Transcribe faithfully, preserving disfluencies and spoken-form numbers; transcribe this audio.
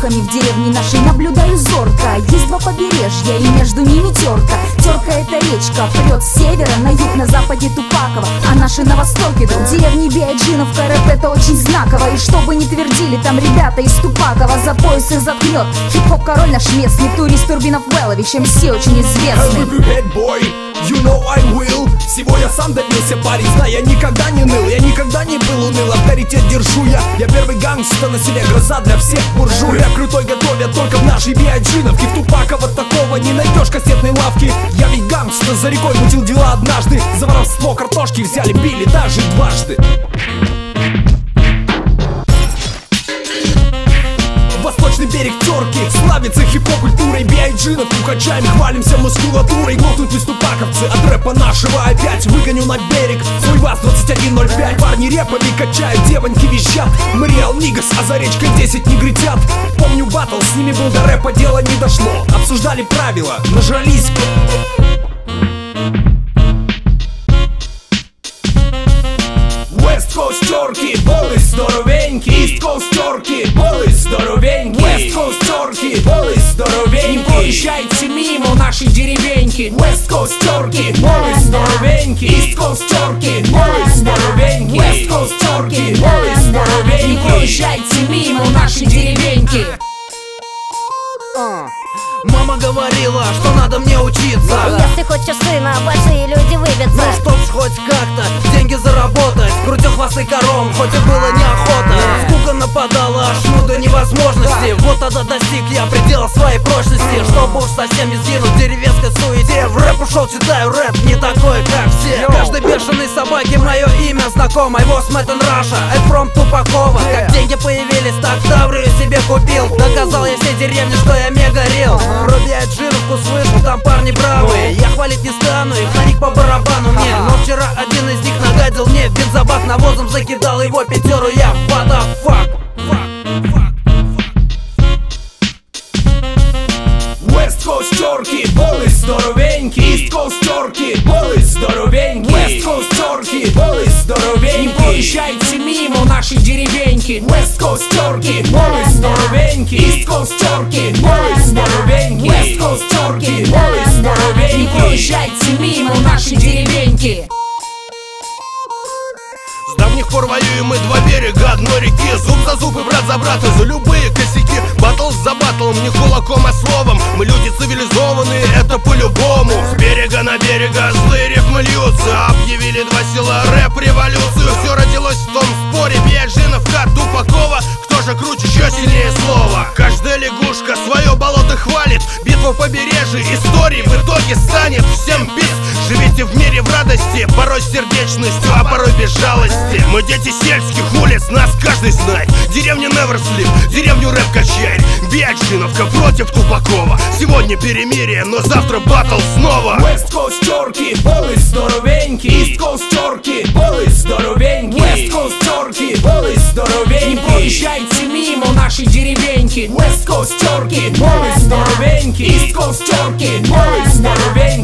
терками в деревне нашей наблюдаю зорко. Есть два побережья и между ними терка. Терка — это речка, прет с севера на юг, на западе Тупаково, а наши на востоке. В деревне Биаджиновка рэп — это очень знаково. И что бы ни твердили там ребята из Тупакова, за пояс и заткнет хип-хоп король наш местный, турист Турбинов Велович, эм си очень известный. You know I will. Всего я сам добился, парень, знай, я никогда не ныл. Я никогда не был уныл, авторитет держу я. Я первый гангстер на селе, гроза для всех буржуй. Рэп крутой готовят только в нашей Биаджиновке. В Тупаково такого не найдешь кассетной лавки. Я ведь гангстер, за рекой мутил дела однажды. За воровство картошки взяли, били даже дважды. Восточный берег терки славится хип-хоп культурой. Биаджиновку качаем, хвалимся мускулатурой. Глотнут из тупаковцы от рэпа нашего опять. Выгоню на берег свой ВАЗ двадцать один ноль пять. Парни репами качают, девоньки визжат. Мы реал нигас, а за речкой десять негритят. Помню батл, с ними был, до рэпа дело не дошло. Обсуждали правила, нажрались. West Coast терки, болы здоровенькие. East Coast терки, болы здоровенькие. West Coast терки, болы здоровенькие. Не проезжайте мимо нашей деревеньки. West Coast терки, болы здоровенькие. East Coast терки, болы здоровенькие. West Coast терки, болы здоровенькие. Не проезжайте мимо нашей деревеньки. Мама говорила, что надо мне учиться. Если хочешь сына, большие люди выбьются. Ну чтоб ж хоть как-то деньги заработать, крутил хвосты кором, хоть и было неохота. Скука нападала, аж ну до невозможности. Вот тогда достиг я предела своей прочности. Чтобы уж совсем не сгинуть в деревенской суете, в рэп ушел, читаю рэп, не такой, как все. Каждой бешеной собаке мое имя знакомое. Was Mad in Russia, I'm from Тупакова. Как деньги появились, так таврию себе купил. Доказал я всей деревне, что я мега рил. Про Биаджиновку слышал, там парни бравые. Я хвалить не стану, их на них по барабану мне. Но вчера один из них нагадил мне в бензобак навозом, закидал его пятеру я. What the fuck? West Coast терки, болы здоровенькие. East Coast терки, болы здоровенькие. West Coast терки, болы здоровенькие. Не проезжайте мимо нашей деревеньки. West Coast терки, болы здоровенькие. East Coast терки, болы здоровенькие. West Coast терки, болы здоровенькие. Не проезжайте мимо нашей деревеньки. С давних пор воюем мы два берега одной реки. Зуб за зуб и брат за брата за любые косяки. Батл за батлом, не кулаком, а словом. Мы люди цивилизованные, это по-любому. С берега на берега злые рифмы льются. Объявили два села рэп-революцию. Все родилось в том споре Биаджиновка, Тупакова. Кто же круче, еще сильнее слова. Каждая лягушка свое болото хвалит. Битва побережья истории в итоге станет всем бис. Живите в мире в радости, порой с сердечностью, а порой без жалости. Мы дети сельских улиц, нас каждый знает. Деревня Never Sleep, деревню рэп качает. Биаджиновка против Тупакова. Сегодня перемирие, но завтра батл снова. West Coast терки, болы здоровенькие. East Coast терки, болы здоровенькие. West Coast терки, болы здоровенькие. Не проезжайте мимо нашей деревеньки. West Coast терки, болы здоровенькие. East Coast терки, болы здоровенькие.